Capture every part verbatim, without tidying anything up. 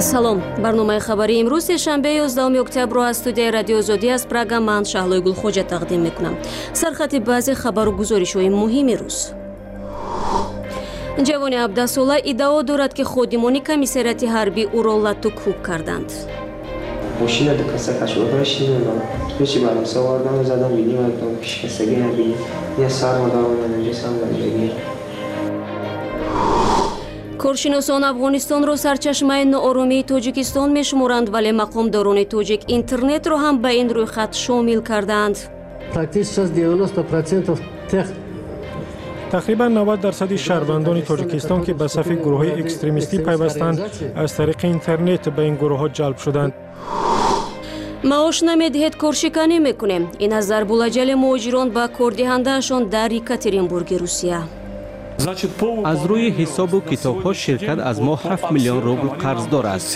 салом. барномаи хабари имрӯз сешанбе ёздаҳуми октябр аз студияи радиои Озодӣ аз Прага ман Шаҳлои Гулхоҷа тақдим мекунам. Сархати баъзе хабару гузоришҳои муҳими рӯз. ҷавони ҳабдаҳ сола иддао дорад, ки ходимони комиссарияти ҳарбӣ ӯро латту кӯб карданд. Машина до каса кашода шинона. Пеши барам савардан задам биним агдам пешкасаги набиним. Я сармадарона наҷисам даҷаги. коршиносон Афғонистонро сарчашмаи нооромии Тоҷикистон мешуморанд, вале мақомдорони тоҷик интернетро ҳам ба ин рӯйхат шомил карданд. тақрибан навад дарсади шаҳрвандони Тоҷикистон, ки ба сафи гурӯҳҳои экстремистӣ пайвастанд, аз тариқи интернет ба ин гурӯҳҳо ҷалб шуданд. маош намедиҳед, коршиканӣ мекунем. Ин аз зарбулаҷали муҳоҷирон ба кордиҳандаашон дар Екатеринбурги Русия. аз рӯи ҳисобу китобҳо ширкат аз мо ҳафт миллион рубл қарздор аст.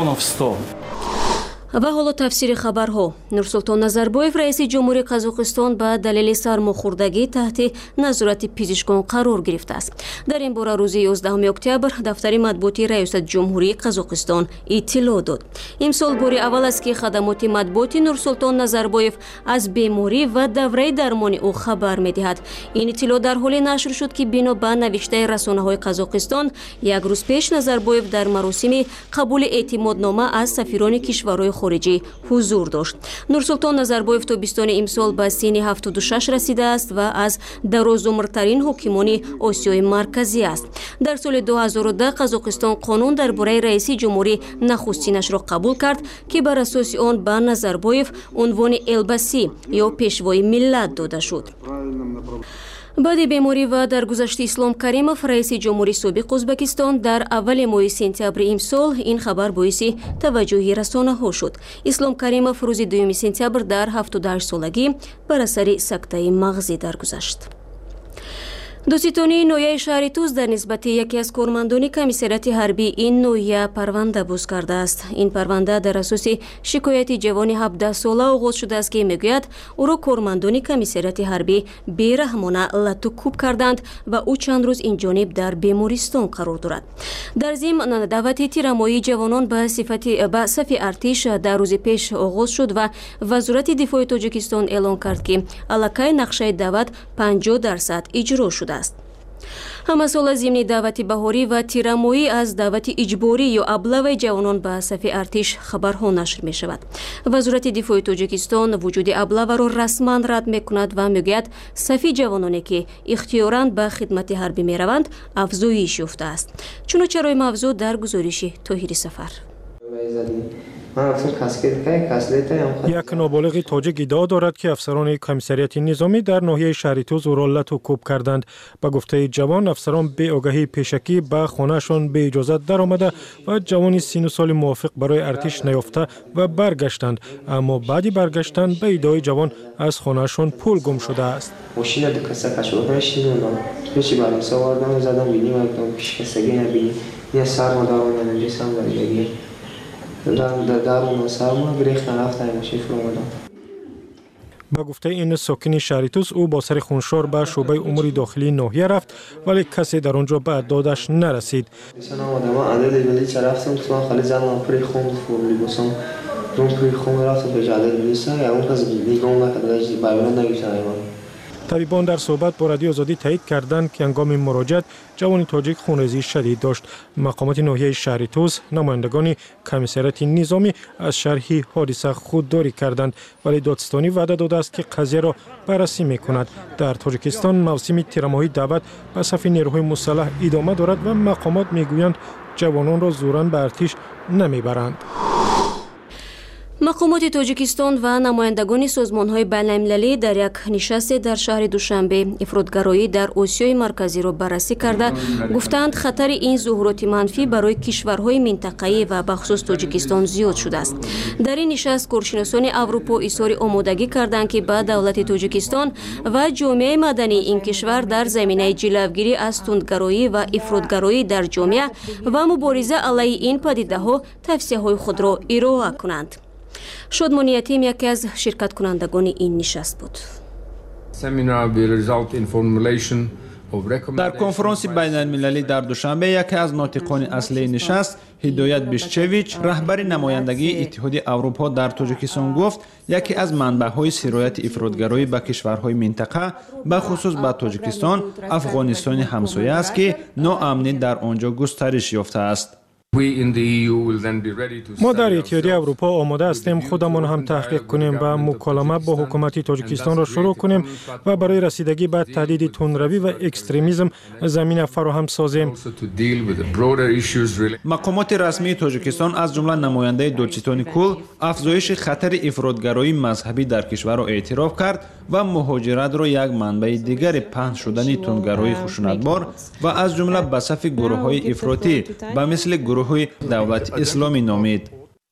ва ҳоло тафсири хабарҳо. Нурсултон Назарбоев раиси ҷумҳурии Қазоқистон ба далели сармохӯрдагӣ таҳти назорати пизишкон қарор гирифтааст. Дар ин бора рӯзи ёздаҳуми октябр дафтари матбуотии раисати ҷумҳурии Қазоқистон иттилоъ дод. Имсол бори аввал аст, ки хадамоти матбуоти Нурсултон Назарбоев аз беморӣ ва давраи дармони ӯ хабар медиҳад. Ин иттилоъ дар ҳоле нашр шуд, ки бино ба навиштаи расонаҳои Қазоқистон як рӯз пеш Назарбоев дар маросими қабули эътимоднома аз сафирони кишварҳои хориҷӣ ҳузур дошт. Нурсултон Назарбоев тобистони имсол ба синни ҳафтоду шаш расидааст ва аз дарозумртарин ҳокимони Осиёи марказӣ аст. Дар соли ду ҳазору да Қазоқистон қонун дар бораи раиси ҷумҳурӣ нахустинашро қабул кард, ки бар асоси он ба Назарбоев унвони элбасӣ ё пешвои миллат дода шуд. баъди беморӣ ва даргузашти Ислом Каримов, раиси ҷумҳурии собиқ Ӯзбекистон, дар аввали моҳи сентябри имсол ин хабар боиси таваҷҷӯҳи расонаҳо шуд. Ислом Каримов рӯзи дуюми сентябр дар ҳафтоду ҳашт солагӣ бар асари сактаи мағзӣ даргузашт. дӯститонии ноҳияи шаҳри Туз дар нисбати яке аз кормандони комиссарияти ҳарбӣ ин ноҳия парванда буз кардааст. Ин парванда дар асоси шикояти ҷавони ҳабдаҳ сола оғоз шудааст, ки мегӯяд ӯро кормандони комиссарияти ҳарбӣ бераҳмона латту кӯб карданд ва ӯ чанд рӯз инҷониб дар бемористон қарор дорад. дар зимн даъвати тирамоии ҷавонон ба сифати ба сафи артиш дар рӯзи пеш оғоз шуд ва вазорати дифои Тоҷикистон эълон кард, ки аллакай нақшаи даъват панҷоҳ дарсад иҷро шуда. ҳама сола зимни даъвати баҳорӣ ва тирамоӣ аз даъвати иҷборӣ ё аблаваи ҷавонон ба сафи артиш хабарҳо нашр мешавад. вазорати дифои Тоҷикистон вуҷуди аблаваро расман рад мекунад ва мегӯяд сафи ҷавононе, ки ихтиёран ба хидмати ҳарбӣ мераванд, афзоиш ёфтааст. чуночарои мавзӯъ дар гузориши Тоҳири Сафар. як ноболиғи тоҷик иддао дорад, ки афсарони комиссарияти низомӣ дар ноҳияи шаҳри Туз ӯро латту кӯб карданд. ба гуфтаи ҷавон, афсарон беогаҳии пешакӣ ба хонаашон беиҷозат даромада ва ҷавони синну соли мувофиқ барои артиш наёфта ва баргаштанд. аммо баъди баргаштан ба иддаои ҷавон аз хонаашон пул гум шудааст. Машина до каса кашода шинона. Пеши барам савардан задам биним агдам пешкасаги набиним. Я сармадарона наҷисам даҷаги. ба гуфтаи ин сокини шаҳри Туз, ӯ бо сари хуншор ба шӯъбаи умури дохилии ноҳия рафт, вале касе дар он ҷо ба додаш нарасид. табибон дар суҳбат бо радиои Озодӣ таъид карданд, ки ҳангоми муроҷиат ҷавони тоҷик хунрезии шадид дошт. мақомоти ноҳияи шаҳри Туз намояндагони комиссарияти низомӣ аз шарҳи ҳодиса худдорӣ карданд, вале додистонӣ ваъда додааст, ки қазияро баррасӣ мекунад. дар Тоҷикистон мавсими тирамоҳии даъват ба сафи нерӯҳои мусаллаҳ идома дорад ва мақомот мегӯянд ҷавононро зӯран ба артиш намебаранд. мақомоти Тоҷикистон ва намояндагони созмонҳои байналмилалӣ дар як нишасте дар шаҳри Душанбе ифротгароӣ дар Осиёи марказиро баррасӣ карда гуфтанд, хатари ин зуҳуроти манфӣ барои кишварҳои минтақаӣ ва бахусус Тоҷикистон зиёд шудааст. дар ин нишаст коршиносони Аврупо изҳори омодагӣ карданд, ки ба давлати Тоҷикистон ва ҷомеаи мадании ин кишвар дар заминаи ҷилавгирӣ аз тундгароӣ ва ифротгароӣ дар ҷомеа ва мубориза алайҳи ин падидаҳо тавсияҳои худро ироа кунанд. Шодмони Ятим яке аз ширкаткунандагони ин нишаст буд. Seminar will result in formulation در کنفرانس بین المللی در دوشنبه یکی از ناطقان اصلی نشست هدایت بیشچویچ رهبر نمایندگی اتحاد اروپا در تاجیکستان گفت یکی از منبع‌های سرایت افراطگرایی به کشورهای منطقه به خصوص به تاجیکستان افغانستان همسایه است که ناامنی در آنجا گسترش یافته است. ما در اتحادیه اروپا آماده هستیم خودمان هم تحقیق کنیم و مکالمه با حکومت تاجیکستان را شروع کنیم و برای رسیدگی به تهدید تندروی و اکستریمیسم زمینه فراهم سازیم. مقامات رسمی تاجیکستان از جمله نماینده دولچستان کل افزایش خطر افراطگرایی مذهبی در کشور را اعتراف کرد و مهاجرت را یک منبع دیگر پهن شدن تندگرایی خشونتبار و از جمله به صف گروه‌های افراطی به مثل گروه دولت اسلامی نامید.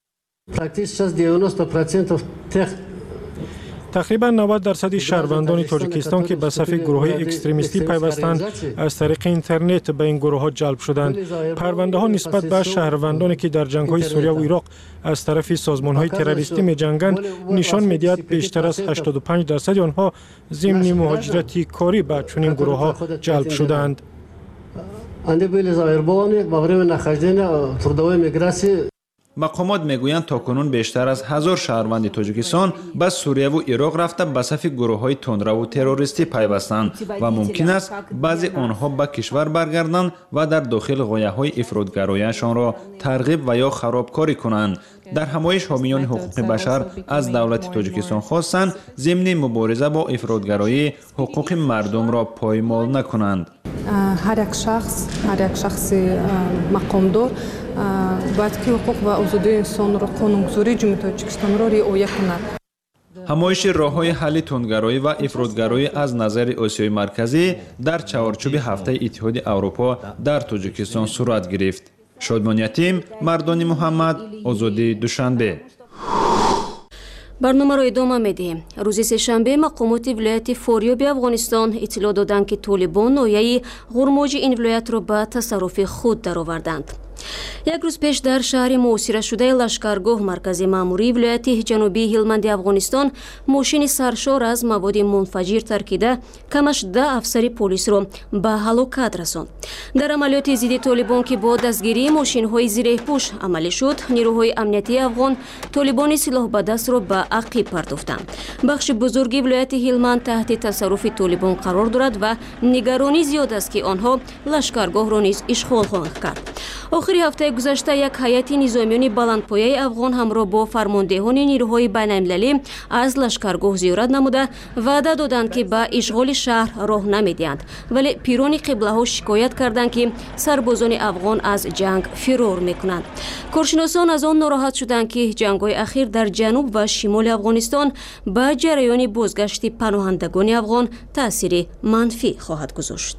تقریبا نود درصد شهروندان تاجیکستان که به صف گروه‌های اکستریمیستی پیوستند از طریق اینترنت به این گروه‌ها جلب شدند. پرونده‌ها نسبت به شهروندانی که در جنگ‌های سوریه و عراق از طرف سازمان‌های تروریستی می‌جنگند نشان می‌دهد بیشتر از هشتاد و پنج درصد آنها ضمن مهاجرتی کاری به چنین گروه‌ها جلب شدند. مقامات میگویند تاکنون بیشتر از هزار شهروند تاجیکستان به سوریه و عراق رفته به صف گروه‌های تندرو و تروریستی پیوستند و ممکن است بعضی آنها به کشور برگردند و در داخل غایه‌های افراطگرایی‌شان را ترغیب و یا خرابکاری کنند. در همایش حامیان حقوق بشر از دولت تاجیکستان خواستند ضمن مبارزه با افراطگرایی حقوق مردم را پایمال نکنند. هر یک شخص هر یک شخص مقامدار باید که حقوق و آزادی انسان را قانونگذاری جمهوری تاجیکستان را رعایت کند. همایش راه‌های حل تندگرایی و افراطگرایی از نظر آسیای مرکزی در چهارچوب هفته اتحاد اروپا در تاجیکستان صورت گرفت. شادمان یتیم، مردان محمد، آزادی دوشنبه. برنامه را ادامه می‌دهیم. روز سه‌شنبه مقامات ولایت فاریاب افغانستان اطلاع دادند که طالبان ناحیه غرماج این ولایت را به تصرف خود درآوردند. یک روز پیش در شهر محاصره شده لشکرگاه مرکز ماموری ولایت جنوبی هلمند افغانستان ماشین سرشار از مواد منفجر ترکیده کمش ده افسر پلیس را به هلاکت رساند. در عملیات ضد طالبان که با دستگیری ماشین‌های زره پوش عملی شد، نیروهای امنیتی افغان طالبان سلاح به دست را به عقب پرداختند. بخش بزرگی ولایت هلمند تحت تصرف طالبان قرار دارد و نگرانی زیاد است که آنها لشکرگاه را نیز اشغال خواهند کرد. آخر هفته گذشته یک هیئت نظامیان بلندپایه افغان همراه با فرماندهان نیروهای بین‌المللی از لشکرگاه زیارت نموده وعده دادند که به اشغال شهر راه نمیدهند، ولی پیران قبله ها شکایت کردند که سربازان افغان از جنگ فرار میکنند. کارشناسان از آن ناراحت شدند که جنگ‌های اخیر در جنوب و شمال افغانستان به جریان بازگشت پناهندگان افغان تاثیر منفی خواهد گذاشت.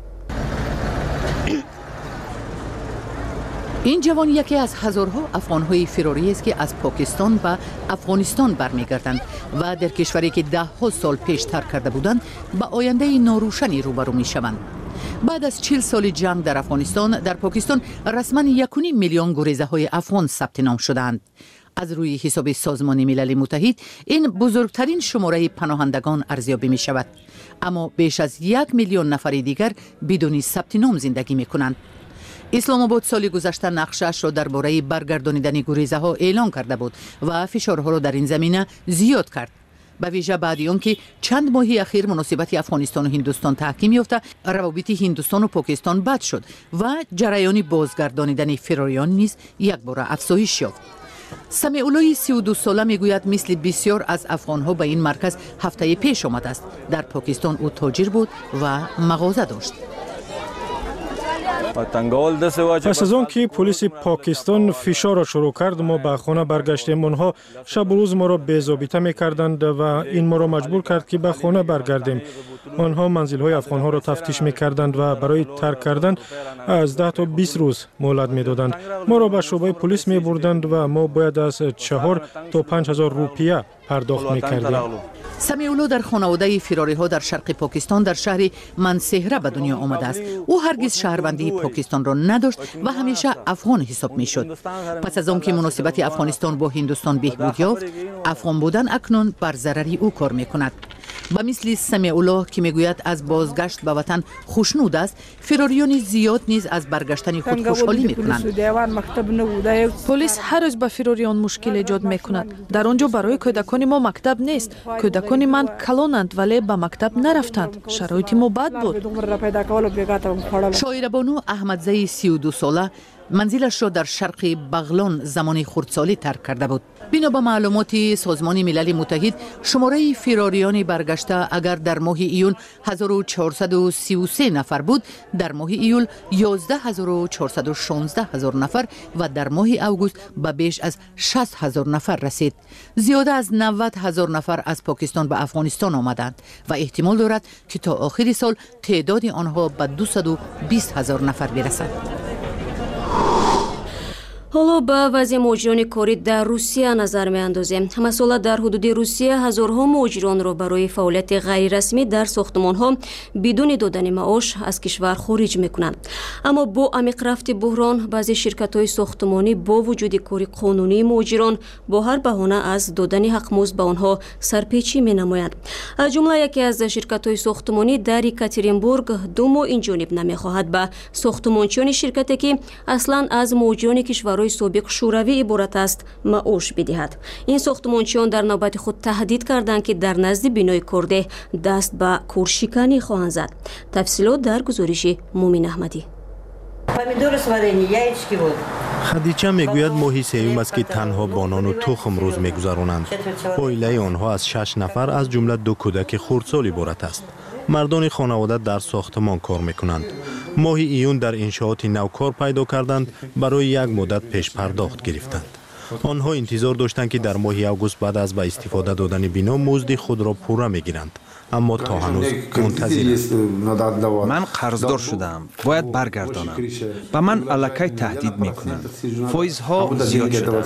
این جوان یکی از هزارها افغان‌های فراری است که از پاکستان و افغانستان برمیگردند و در کشوری که ده ها سال پیش ترک کرده بودند به آینده ناروشنی روبرو می‌شوند. بعد از چهل سال جنگ در افغانستان، در پاکستان رسما یک و نیم میلیون گریزه‌های افغان ثبت نام شدند. از روی حساب سازمان ملل متحد این بزرگترین شماره پناهندگان ارزیابی می شود، اما بیش از یک میلیون نفر دیگر بدون ثبت نام زندگی می کنند. اسلام آباد سال گذشته نقشه‌اش را درباره برگردانیدن گریزه ها اعلان کرده بود و فشارها را در این زمینه زیاد کرد. به ویژه بعد آنکه چند ماهی اخیر مناسبت افغانستان و هندوستان تحکیم یافته، روابط هندوستان و پاکستان بد شد و جریان بازگردانیدن فراریان نیز یک بار افزایش یافت. سمیع الله سی و دو ساله میگوید مثل بسیار از افغانها به این مرکز هفته پیش آمده است. در پاکستان او تاجر بود و مغازه داشت. پس از آن که پلیس پاکستان فشار را شروع کرد، ما به خانه برگشتیم. آنها شب و روز ما را بی‌ضابطه می‌کردند و این ما را مجبور کرد که به خانه برگردیم. آنها منزل‌های افغان‌ها را تفتیش می‌کردند و برای ترک کردن از ده تا بیست روز مهلت می‌دادند. ما را به شعبه پلیس می‌بردند و ما باید از چهار تا پنج هزار روپیه پرداخت می‌کردیم. سمیع الله در خانواده فراری ها در شرق پاکستان در شهر منسهره به دنیا آمده است. او هرگز شهروندی پاکستان را نداشت و همیشه افغان حساب می شد. پس از آنکه مناسبت افغانستان با هندوستان بهبود یافت، افغان بودن اکنون بر ضرری او کار می کند. با مثل سمیع الله که میگوید از بازگشت به وطن خوشنود است، فراریان زیاد نیز از برگشتن خود خوشحالی میکنند. پلیس هر روز به فراریان مشکل ایجاد میکند. در آنجا برای کودکان ما مکتب نیست. کودکان من کلانند ولی به مکتب نرفتند. شرایط ما بد بود. شاعر بانو احمدزی سی و دو ساله منزلش را در شرق بغلان زمان خردسالی ترک کرده بود. بنا به معلومات سازمان ملل متحد، شماره فراریان برگشته اگر در ماه ایون هزار و چهارصد و سی و سه نفر بود، در ماه ایول یازده هزار و چهارصد و شانزده هزار نفر و در ماه اوگوست به بیش از شصت هزار نفر رسید. زیاده از نود هزار نفر از پاکستان به افغانستان آمدند و احتمال دارد که تا آخر سال تعداد آنها به دویست و بیست هزار نفر برسد. حالا با وضع مهاجران کاری در روسیه نظر می اندازیم. مسئله در حدود روسیه هزارها مهاجران را برای فعالیت غیر رسمی در ساختمان ها بدون دادن معاش از کشور خارج می کنند. اما با عمیق رفت بحران، بعضی شرکت های ساختمانی با وجود کاری قانونی مهاجران با هر بهانه از دادن حق مزد به آنها سرپیچی می نمایند. از جمله یکی از شرکت های ساختمانی در یکاترینبورگ دو ماه این جانب نمی خواهد به ساختمانچیان شرکتی که اصلا از مهاجران کشور برای سابق شوروی عبارت است معاش بدهد. این ساختمانچیان در نوبت خود تهدید کردند که در نزد بینای کرده دست به کورشکنی خواهند زد. تفصیلات در گزارش مومین احمدی. خدیجه میگوید ماهی سیوم است که تنها بانان و تخم روز میگذرانند. عائله آنها از شش نفر از جمله دو کودک خردسال عبارت است. مردان خانواده در ساختمان کار میکنند. ماه ایون در انشاءات نو کار پیدا کردند، برای یک مدت پیش پرداخت گرفتند. آنها انتظار داشتند که در ماه اوگوست بعد از به استفاده دادن بنا مزد خود را پوره میگیرند، اما تا هنوز منتظرند. من قرضدار شدم، باید برگردانم. به من الکی تهدید میکنند. فایزها زیاد شده.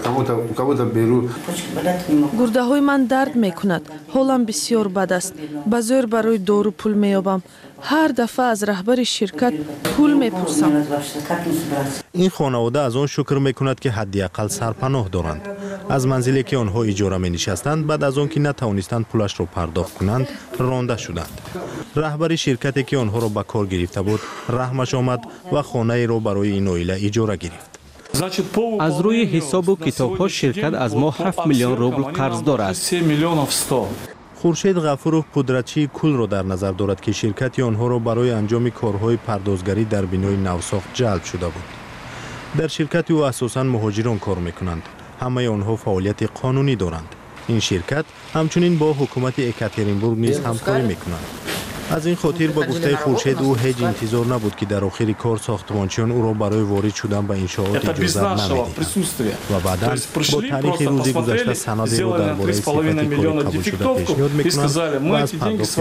گرده های من درد میکند. حالم بسیار بد است. به زور برای دارو پول میابم. هر دفعه از رهبر شرکت پول میپرسم. این خانواده از آن شکر میکند که حداقل سرپناه دارند. از منزلی که آنها اجاره می نشستند، بعد از آن که نتوانستند پولش را پرداخت کنند رانده شدند. رهبر شرکتی که آنها را به کار گرفته بود رحمش آمد و خانه را برای این عائله اجاره گرفت. از روی حساب و کتاب ها شرکت از ما هفت میلیون روبل قرض دارد. خورشید غفورов پودرچی کل را در نظر دارد که شرکت آنها را برای انجام کارهای پردازگری در بنای نوساخت جلب شده بود. در شرکت او اساساً مهاجران کار میکنند. همه آنها فعالیت قانونی دارند. این شرکت همچنین با حکومت یکاترینبورگ نیز همکاری میکنند. از این خاطر با گفته خورشید او هیچ انتظار نبود که در آخر کار ساختمانچیان او را برای وارد شدن به انشاءات اجازه نمیدهند و بعدا با تاریخ روز گذشته سندی را درباره صفت کار قبول شده پیشنهاد میکنند و از پرداخت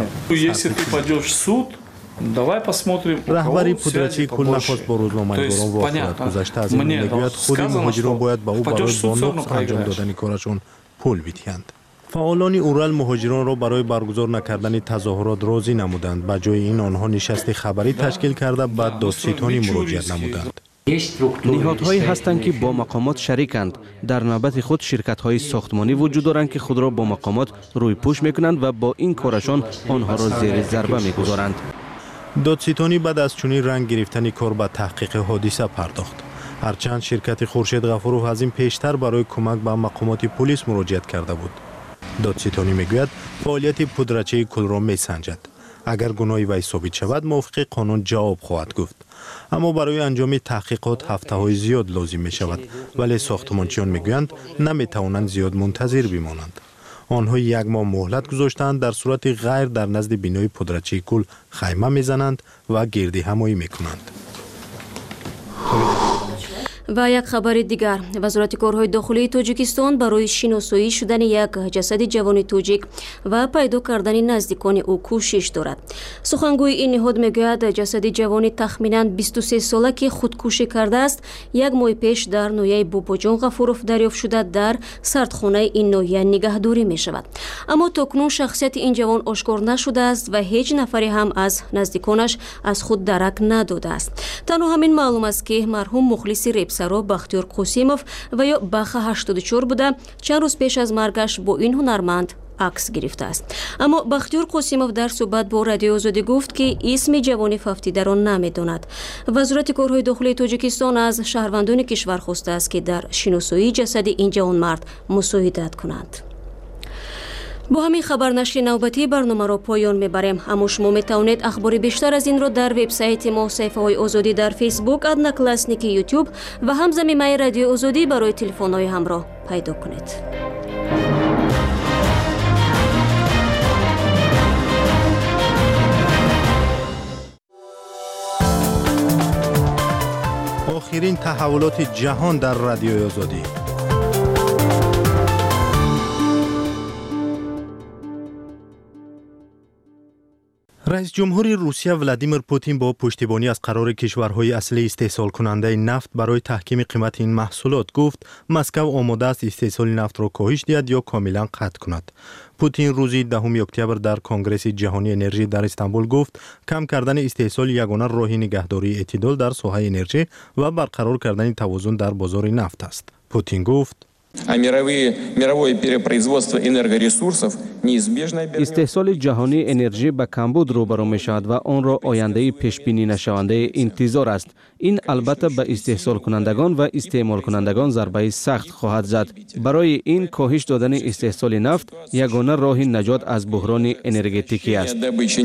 مبلغ رهبری پودرچی کل نخواست با روزنامه‌نگاران واقعیت گذشته. از این میگوید خود مهاجران باید به او برای با نقص انجام دادن کارشون پول بدهند. فعالان اورال مهاجران را برای برگزار نکردن تظاهرات راضی نمودند. به جای این آنها نشست خبری تشکیل کرده بعد دادستانی مراجعه نمودند. نهادهایی هستند که با مقامات شریکند. در نوبت خود شرکت‌های ساختمانی وجود دارند که خود را با مقامات روی پوش میکنند و با این کارشان آنها را زیر ضربه میگذارند. دادستانی بعد از چنین رنگ گرفتن کار به تحقیق حادثه پرداخت. هرچند شرکت خورشید غفورov از این پیشتر برای کمک به مقامات پلیس مراجعه کرده بود. دادستانی میگوید فعالیت پودرچی کل را میسنجد. اگر گناهی وی ثابت شود موافق قانون جواب خواهد گفت. اما برای انجام تحقیقات هفته های زیاد لازم می شود، ولی ساختمانچیان میگویند نمی توانند زیاد منتظر بمانند. آنها یک ماه مهلت گذاشتند، در صورت غیر در نزد بینای پودرچی کل خیمه میزنند و گردی همایی میکنند. و یک خبر دیگر، وزارت کارهای داخلی تاجیکستان برای شناسایی شدن یک جسد جوان تاجیک و پیدا کردن نزدیکان او کوشش دارد. سخنگوی این نهاد میگوید جسد جوان تخمینا بیست و سه ساله که خودکشی کرده است یک ماه پیش در ناحیه باباجان غفورov دریافت شده در سردخانه این ناحیه نگهداری می شود. اما تاکنون شخصیت این جوان آشکار نشده است و هیچ نفری هم از نزدیکانش از خود درک نداده است. تنها همین معلوم است که مرحوم مخلص ریبسرا بختیار قاسیموف و یا بخ هشتاد و چهار بوده چند روز پیش از مرگش با این هنرمند عکس گرفته است. اما بختیار قاسمов در صحبت با رادیو آزادی گفت که اسم جوان ففتی در آن نمیداند. وزارت کارهای داخلی تاجیکستان از شهروندان کشور خواسته است که در شناسایی جسد این جوان مرد مساعدت کنند. با همین خبرنشر نوبتی برنامه را پایان میبریم. اما شما میتوانید اخبار بیشتر از این را در وبسایت ما، صفحه های آزادی در فیسبوک، ادناکلاسنیک یوتیوب و همزمینه رادیو آزادی برای تلفن های همراه پیدا کنید. آخرین تحولات جهان در رادیو آزادی. رئیس جمهور روسیه ولادیمیر پوتین با پشتیبانی از قرار کشورهای اصلی استحصال کننده نفت برای تحکیم قیمت این محصولات گفت مسکو آماده است استحصال نفت را کاهش دهد یا کاملا قطع کند. پوتین روز دهم اکتبر در کنگره جهانی انرژی در استانبول گفت کم کردن استحصال یگانه راه نگهداری اعتدال در ساحه انرژی و برقرار کردن توازن در بازار نفت است. پوتین گفت استحصال جهانی انرژی به کمبود روبرو می شود و آن را آینده پیش بینی نشونده انتظار است. این البته به استحصال کنندگان و استعمال کنندگان ضربه سخت خواهد زد. برای این کاهش دادن استحصال نفت یگانه راه نجات از بحران انرژتیکی است.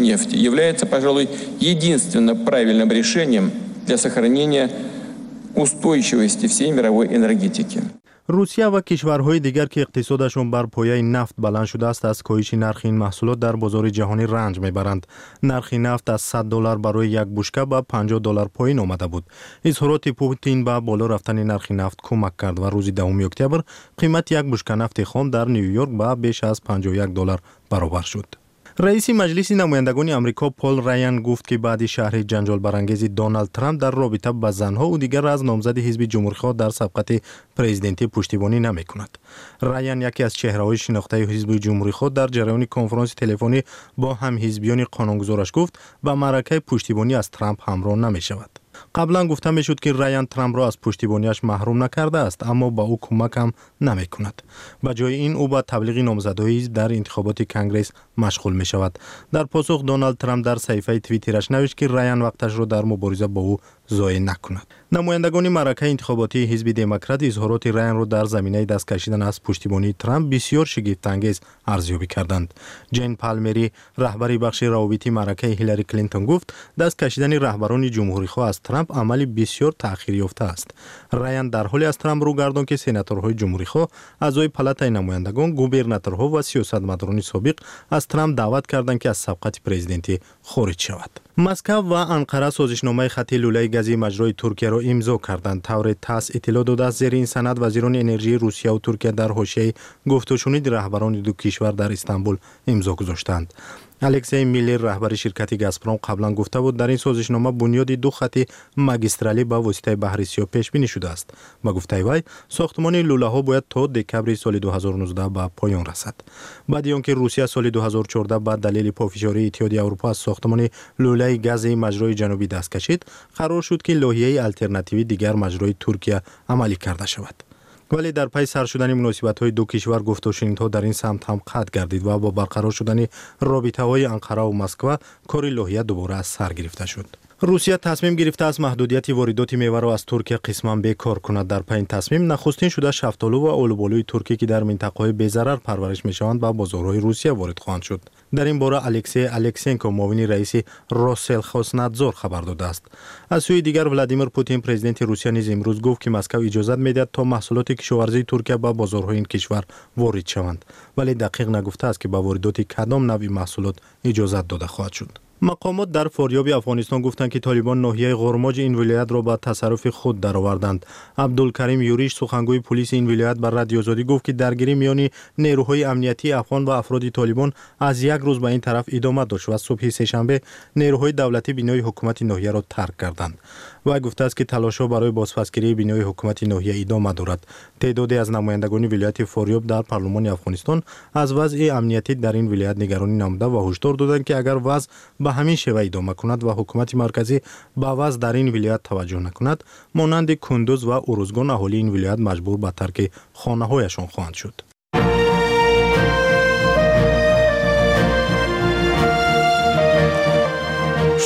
روسیه و کشورهای دیگر که اقتصادشون بر پایه نفت بلند شده است از کاهش نرخ این محصولات در بازار جهانی رنج میبرند. نرخ نفت از صد دلار برای یک بشکه به پنجاه دلار پایین آمده بود. اظهارات پوتین به بالا رفتن نرخ نفت کمک کرد و روز دهم اکتبر قیمت یک بشکه نفت خام در نیویورک به بیش از پنجاه و یک دلار برابر شد. رئیس مجلس نمایندگان آمریکا پل رایان گفت که بعد شهر جنجال برانگیز دونالد ترامپ در رابطه با زنها و دیگر از نامزد حزب جمهوری‌خواه در سبقت پرزیدنتی پشتیبانی نمی‌کند. رایان یکی از چهره‌های شناخته حزب جمهوری‌خواه در جریان کنفرانس تلفنی با هم حزبیان قانونگذارش گفت با معرکه پشتیبانی از ترامپ همراه نمی‌شود. قبلا گفته میشد که رایان ترامپ را از پشتیبانیش محروم نکرده است اما با او کمک هم نمی کند. به جای این او با تبلیغ نامزدهای حزب در انتخابات کنگره مشغول می شود. در پاسخ دونالد ترامپ در صفحه توییترش نوشت که رایان وقتش را در مبارزه با او ضایع نکند. نمایندگان معرکه انتخاباتی حزب دموکرات اظهارات رایان را در زمینه دست کشیدن از پشتیبانی ترامپ بسیار شگفت‌انگیز ارزیابی کردند. جین پالمری رهبر بخش روابط معرکه هیلاری کلینتون گفت دست کشیدن رهبران جمهوری‌خواه از ترامپ عملی بسیار تأخیر یافته است. رایان در حالی از ترامپ رو گرداند که سناتورهای جمهوری‌خواه اعضای پالاتای نمایندگان، گوبرناتورها و سیاستمداران سابق از ترامپ دعوت کردند که از سبقت پرزیدنتی خارج شود. مسکو و انقره سازشنامه خط لوله گازی مجرای ترکیه را امضا کردند. طور تاس اطلاع داده است زیر این سند وزیران انرژی روسیه و ترکیه در حاشیه گفت و شنود رهبران دو کشور در استانبول امضا گذاشتند. الکسی میلر رهبر شرکت گازپروم قبلا گفته بود در این سازشنامه بنیاد دو خط ماگیسترالی با واسطه بحر سیاه پیش بینی شده است. با گفته وی ساختمان لوله ها باید تا دکبر سال دو هزار و نوزده به پایان رسد. بعد اینکه روسیه سال دو هزار و چهارده به دلیل پافشاری اتحادیه اروپا از ساختمان لوله گاز مجرای جنوبی دست کشید، قرار شد که لایحه آلترناتیوی دیگر مجرای ترکیه عملی کرده شود. ولی در پی سر شدن مناسبت‌های دو کشور گفت و شنیدها در این سمت هم قطع گردید و با برقرار شدن رابطه‌های انقره و مسکو کار لایحه دوباره از سر گرفته شد. روسیه تصمیم گرفته است محدودیت واردات میوه را از ترکیه قسماً بکار کند. در پی این تصمیم نخستین شده شفتالو و آلوبالوی ترکیه که در منطقه‌های بی‌ضرر پرورش می‌شوند به بازارهای روسیه وارد خواهند شد. در این باره الکسی الکسنکو معاون رئیس روسلخوزنادزور خبر داده است. از سوی دیگر ولادیمیر پوتین پرزیدنت روسیه نیز امروز گفت که مسکو اجازه می‌دهد تا محصولات کشاورزی ترکیه به بازارهای این کشور وارد شوند، ولی دقیق نگفته است که به واردات کدام نوع محصولات اجازه داده خواهد شد. مقامات در فاریاب افغانستان گفتند که طالبان ناحیه غرماج این ولایت را به تصرف خود درآوردند. عبدالکریم یوریش سخنگوی پلیس این ولایت بر رادیو آزادی گفت که درگیری میان نیروهای امنیتی افغان و افراد طالبان از یک روز به این طرف ادامه داشت و صبح سه‌شنبه نیروهای دولتی بنای حکومت ناحیه را ترک کردند. و گفته است که تلاش‌ها برای بازپسگیری بنای حکومت ناحیه ادامه دارد. تعدادی از نمایندگان ولایت فاریاب در پارلمان افغانستان از وضع امنیتی در این ولایت نگرانی نموده و هشدار دادند که اگر وضع به همین شیوه ادامه کند و حکومت مرکزی به وضع در این ولایت توجه نکند، مانند کندوز و اروزگان اهالی این ولایت مجبور به ترک خانه‌هایشان خواهند شد.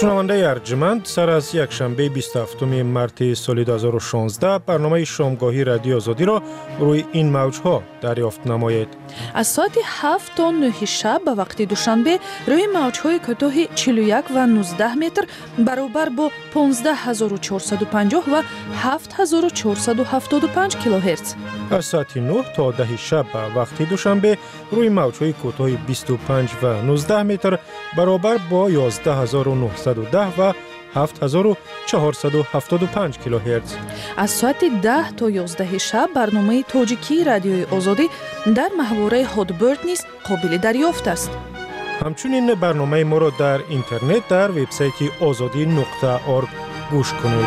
شنونده ارجمند، سر از یک شنبه بیست و هفتم مارس سال دو هزار و شانزده برنامه شامگاهی رادیو آزادی را روی این موجها دریافت نمایید. از ساعت هفت تا نه شب به وقت دوشنبه روی موجهای کوتاه چهل و یک و نوزده متر برابر با پانزده هزار و چهارصد و پنجاه و هفت هزار و چهارصد و هفتاد و پنج کیلوهرتز. از ساعت نه تا ده شب به وقت دوشنبه روی موجهای کوتاه بیست و پنج و نوزده متر برابر با یازده هزار و نهصد و ده و هفت هزار و چهارصد و هفتاد و پنج کیلوهرتز. از ساعت ده تا یازده شب برنامه تاجیکی رادیوی آزادی در محوره هادبرد نیز قابل دریافت است. همچنین برنامه ما را در اینترنت در وبسایت آزادی نقطه ارگ گوش کنید.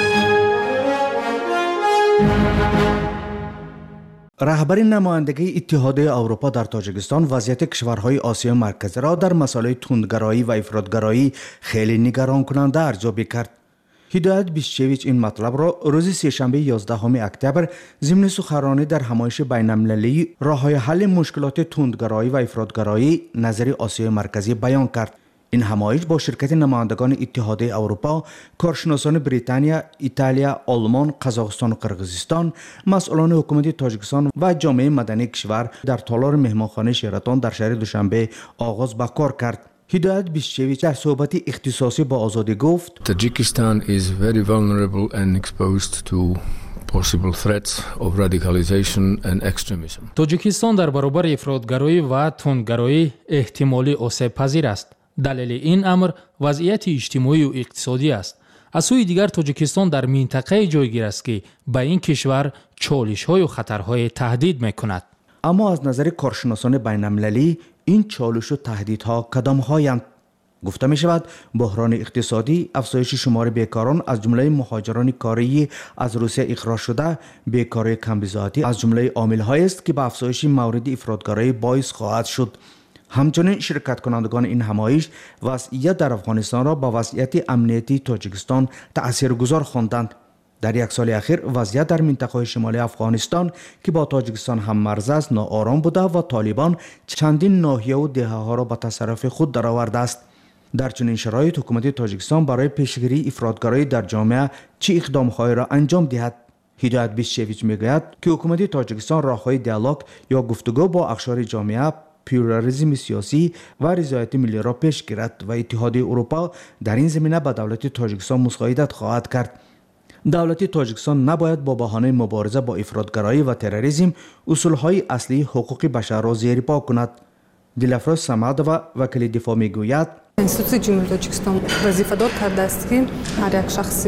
رهبر نمایندگی اتحادیه اروپا در تاجیکستان وضعیت کشورهای آسیا مرکزی را در مسائل تندگرایی و افراطگرایی خیلی نگران کننده ارزیابی کرد. هدایت بیشچویچ این مطلب را روز سه‌شنبه یازدهم اکتبر ضمن سخنرانی در همایش بین‌المللی راه‌های حل مشکلات تندگرایی و افراطگرایی نظری آسیا مرکزی بیان کرد. این همایش با شرکت نمایندگان اتحادیه اروپا، کارشناسان بریتانیا، ایتالیا، آلمان، قزاقستان و قرقیزستان، مسئولان حکومت تاجیکستان و جامعه مدنی کشور در تالار مهمانخانه شراتون در شهر دوشنبه آغاز به کار کرد. هدایت بیشچویچ در صحبت اختصاصی با آزادی گفت: Tajikistan is very vulnerable and exposed to possible threats of radicalization and extremism. تاجیکستان در برابر افراطگرایی و تندگرایی احتمالی آسیب پذیر است. دلیل این امر وضعیت اجتماعی و اقتصادی است. از سوی دیگر تاجیکستان در منطقه جایگیر است که به این کشور چالش‌های و خطرهای تهدید می‌کند. اما از نظر کارشناسان بین‌المللی این چالش و تهدیدها کدام‌هایند؟ گفته می شود بحران اقتصادی، افزایش شمار بیکاران از جمله مهاجران کاری از روسیه اخراج شده، بیکاری کمبزاعتی از جمله عامل‌هایی است که به افزایش مورد افراطگرایی باعث خواهد شد. همچنین شرکت کنندگان این همایش وضعیت در افغانستان را با وضعیت امنیتی تاجیکستان تأثیرگذار خواندند. در یک سال اخیر وضعیت در منطقه شمالی افغانستان که با تاجیکستان هم مرز است ناآرام بوده و طالبان چندین ناحیه و دهه ها را به تصرف خود درآورده است. در چنین شرایط حکومت تاجیکستان برای پیشگیری افراطگرایی در جامعه چه اقدام‌هایی را انجام دهد؟ هدایت بیشچویچ میگوید که حکومت تاجیکستان راه‌های دیالوگ یا گفتگو با اقشار جامعه، پلورالیسم سیاسی و رضایت ملی را پیش گیرد و اتحادیه اروپا در این زمینه به دولت تاجیکستان مساعدت خواهد کرد. دولت تاجیکستان نباید با بهانه مبارزه با افراطگرایی و تروریسم اصولهای اصلی حقوق بشر را زیرپا کند. دلفروز سمادووا وکیل دفاع میگوید: انستیتوت جمهوری تاجیکستان وظیفه‌دار کرده است که هر یک شخص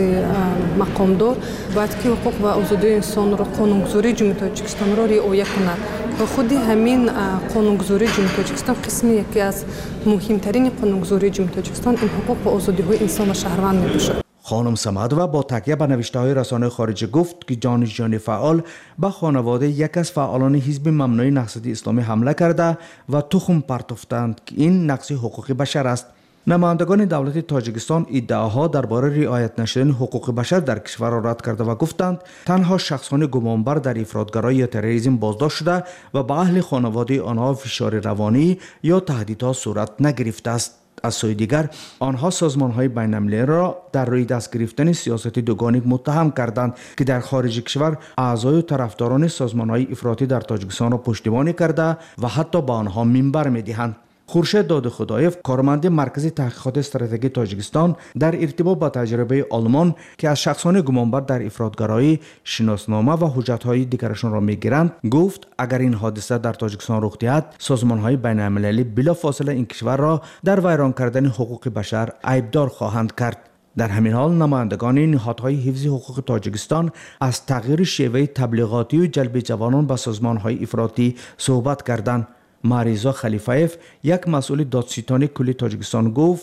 مقامدار باید که حقوق و آزادی انسان را قانونگذاری جمهوری تاجیکستان را رعایت کند. و خود همین قانونگذاری جمهوری تاجیکستان قسمی یکی از مهمترین قانونگذاری جمهوری تاجیکستان این حقوق و آزادی‌های انسان و شهروند میباشد. خانم سمادووا با تکیه به نوشته‌های رسانه خارجی گفت که جانشین فعال به خانواده یک از فعالان حزب ممنوع نهضت اسلامی حمله کرده و تخم پرتافتند که این نقض حقوق بشر است. نمایندگان دولت تاجیکستان ادعاها درباره رعایت نشدن حقوق بشر در کشور را رد کرده و گفتند تنها شخصان گمانبر در افراطگرایی یا تروریسم بازداشت شده و به اهل خانواده آنها فشار روانی یا تهدیدها صورت نگرفته است. از سوی دیگر آنها سازمان‌های بین‌المللی را در روی دست گرفتن سیاست دوگانه متهم کردند که در خارج کشور اعضای و طرفداران سازمان‌های افراطی در تاجیکستان را پشتیبانی کرده و حتی به آنها منبر می‌دهند. خورشید دادخدایف کارمند مرکز تحقیقات استراتژی تاجیکستان در ارتباط با تجربه آلمان که از شخصان گمانبر در افراطگرایی شناسنامه و حجت‌های دیگرشان را می‌گیرند گفت اگر این حادثه در تاجیکستان رخ دهد سازمان‌های بین‌المللی بلافاصله این کشور را در ویران کردن حقوق بشر عیبدار خواهند کرد. در همین حال نمایندگان نهادهای حفظ حقوق تاجیکستان از تغییر شیوه تبلیغاتی و جلب جوانان به سازمان‌های افراطی صحبت کردند. ماریزا خلیفایف یک مسئول دادستانی کلی تاجیکستان گفت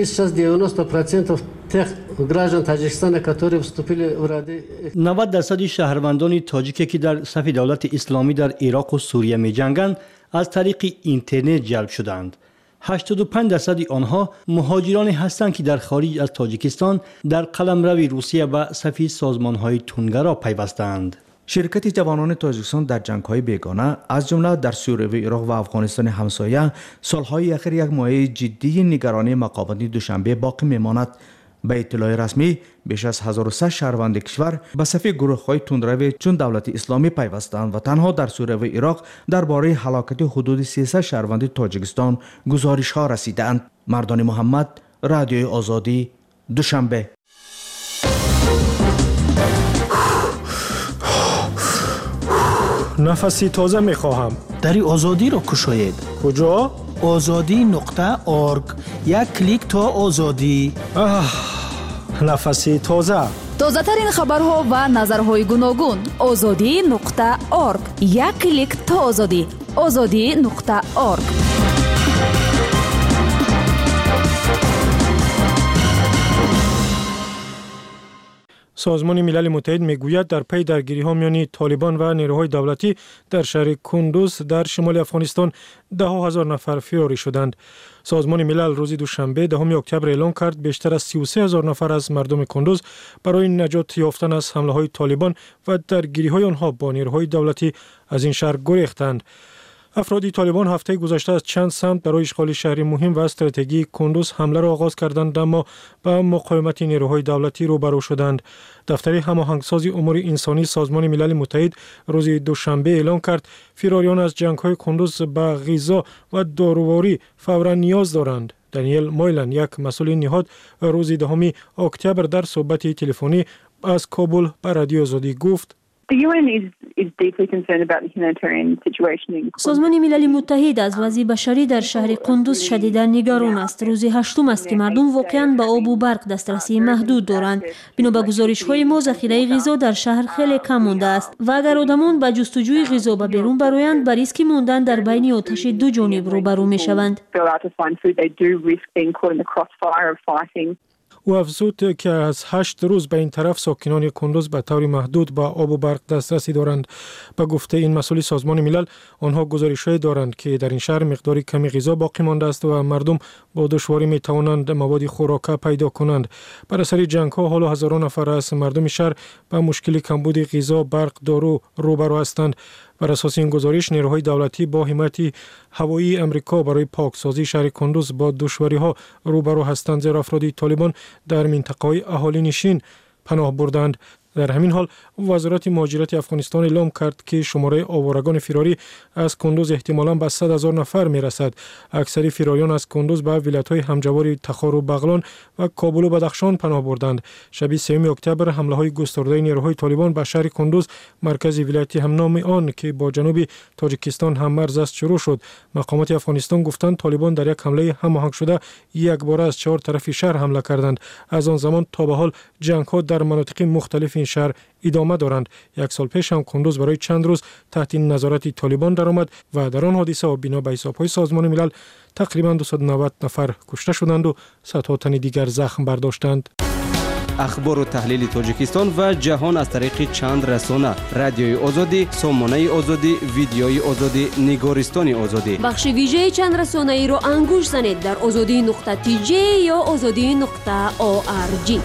نود درصد شهروندان تاجیکی که در صف دولت اسلامی در عراق و سوریه می جنگند از طریق اینترنت جلب شدند. هشتاد و پنج درصد آنها مهاجرانی هستند که در خارج از تاجیکستان در قلمرو روسیه و صف سازمان‌های تندگرا پیوستند. شرکت جوانان تاجیکستان در جنگ‌های بیگانه از جمله در سوریه و عراق و افغانستان همسایه سالهای اخیر یک مایه جدی نگرانی مقامات دوشنبه باقی میماند. به اطلاع رسمی بیش از هزار و صد شهروند کشور به صف گروه‌های تندرو چون دولت اسلامی پیوستند و تنها در سوریه و عراق درباره هلاکت حدود سیصد شهروند تاجیکستان گزارش‌ها رسیدند. مردان محمد، رادیوی آزادی، دوشنبه. نفسی تازه میخواهم. دری آزادی را کشاید. کجا؟ آزادی نقطه ارگ. یک کلیک تا آزادی. نفسی تازه. تازه ترین خبرها و نظرهای گوناگون. آزادی نقطه ارگ. یک کلیک تا آزادی. آزادی نقطه ارگ. سازمان ملل متحد میگوید در پی درگیری ها میان طالبان و نیروهای دولتی در شهر کندوز در شمال افغانستان ده هزار نفر فراری شدند. سازمان ملل روز دوشنبه دهم اکتبر اعلام کرد بیشتر از سی و سه هزار نفر از مردم کندوز برای نجات یافتن از حمله های طالبان و درگیری های آنها با نیروهای دولتی از این شهر گریختند. افرادی طالبان هفته گذشته از چند سمت برای اشغال شهری مهم و استراتژی کندوز حمله را آغاز کردند، اما با مقاومت نیروهای دولتی روبرو شدند. دفتر هماهنگسازی امور انسانی سازمان ملل متحد روز دوشنبه اعلام کرد فراریان از جنگ‌های کندوز به غذا و داروواری فوراً نیاز دارند. دانیل مایلن، یک مسئول نهاد، روز دهم اکتبر در صحبت تلفنی از کابل به رادیو آزادی گفت: سازمان ملل متحد از وضع بشری در شهر کندوز شدیداً نگران است. روز هشتم است که مردم واقعاً به آب و برق دسترسی محدود دارند. بنا به گزارش‌های ما ذخیره غذا در شهر خیلی کم مانده است و اگر آدمان به جستجوی غذا به بیرون برآیند به ریسک ماندن در بین آتش دو جانب روبرو می‌شوند. او افزود که از هشت روز به این طرف ساکنان کندوز به طور محدود با آب و برق دسترسی دارند. به گفته این مسئول سازمان ملل، آنها گزارش‌های دارند که در این شهر مقداری کمی غذا باقی مانده است و مردم با دشواری می توانند مواد خوراکه پیدا کنند. بر اثر جنگ‌ها حالا هزاران نفر از مردم شهر با مشکل کمبود غذا، برق، دارو روبرو هستند. بر اساس این گزارش، نیروهای دولتی با حمایت هوایی امریکا برای پاکسازی شهر کندوز با دشواری‌ها روبرو هستند، زیرا افراد طالبان در منطقه‌های اهالی نشین پناه بردند. در همین حال وزارت مهاجرت افغانستان اعلام کرد که شماره آوارگان فراری از کندوز احتمالاً به صد هزار نفر میرسد. اکثر فراریان از کندوز به ولایت‌های همجوار تخار و بغلان و کابل و بدخشان پناه بردند. شب سوم اکتبر حمله‌های گسترده نیروهای طالبان به شهر کندوز، مرکز ولایت همنام آن که با جنوب تاجیکستان هم مرز است، شروع شد. مقامات افغانستان گفتند طالبان در یک حمله هماهنگ شده یک بار از چهار طرف شهر حمله کردند. از آن زمان تا به حال جنگ‌ها در مناطق مختلف این شهر ادامه دارند. یک سال پیش هم کندوز برای چند روز تحت نظارت طالبان درآمد و در آن حادثه و بنا به حساب‌های سازمان ملل تقریباً دویست و نود نفر کشته شدند و صدها تن دیگر زخم برداشتند. اخبار و تحلیل تاجیکستان و جهان از طریق چند رسانه: رادیوی آزادی، سامانه آزادی، ویدیوی آزادی، نگارستان آزادی. بخش ویژه چند رسانه ای را انگوش زنید در آزادی نقطه تی جی یا آزادی نقطه او آر جی.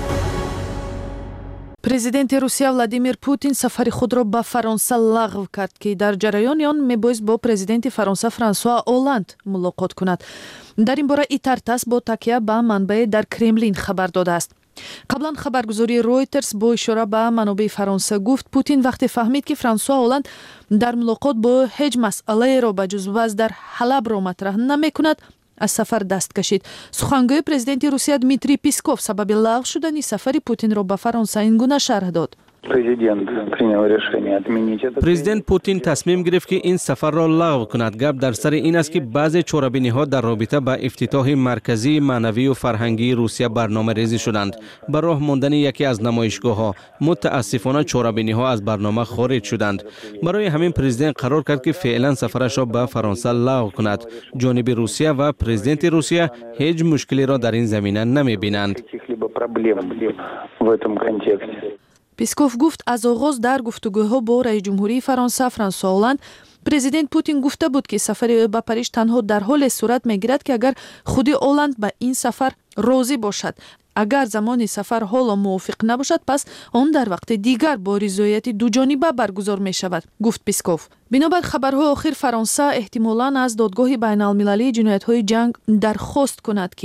президенти русия владимир путин сафари худро ба фаронса лағв кард ки дар ҷараёни он мебоист бо президенти фаронса франсуа оланд мулоқот кунад. дар ин бора итар тас бо такя ба манбаи дар кремлин хабар додааст. қаблан хабаргузории Reuters бо ишора ба манобаи фаронса гуфт путин вақте фаҳмид ки франсуа оланд дар мулоқот бо ҳеҷ масъалаеро ба ҷуз ваз дар ҳалабро матраҳ намекунад, аз сафар даст кашид. сухангӯи президенти русия Дмитрий Песков сабаби лағв шудани сафари Путинро ба Фаронса ин гуна шарҳ дод. президент Путин тасмим гирифт ки ин сафарро лағв кунад. гап дар сари ин аст ки баъзе чорабиниҳо дар робита ба ифтитоҳи марказии маънавию фарҳангии Русия барномарезӣ шуданд. ба роҳ мондани яке аз намоишгоҳҳо мутаассифона чорабиниҳо аз барнома хориҷ шуданд. барои ҳамин президент қарор кард ки феълан сафарашро ба Фаронса лағв кунад. ҷониби Русия ва президенти Русия ҳеҷ мушкилеро дар ин замина намебинанд. Песков гуфт аз оғоз дар гуфтугӯҳо бо раис ҷумҳурии Фаронса Франсуа Оланд президент Путин гуфта буд ки сафари ӯ ба Париж танҳо дар ҳоле сурат мегирад ки агар худи Оланд ба ин сафар розӣ бошад. агар замони сафар ҳоло мувофиқ набошад, пас он дар вақти дигар бо ризояти дуҷониба баргузор мешавад, гуфт Песков. бинобар хабарҳои охир, Фаронса эҳтимолан аз додгоҳи байналмилалии ҷиноятҳои ҷанг дархост кунад ки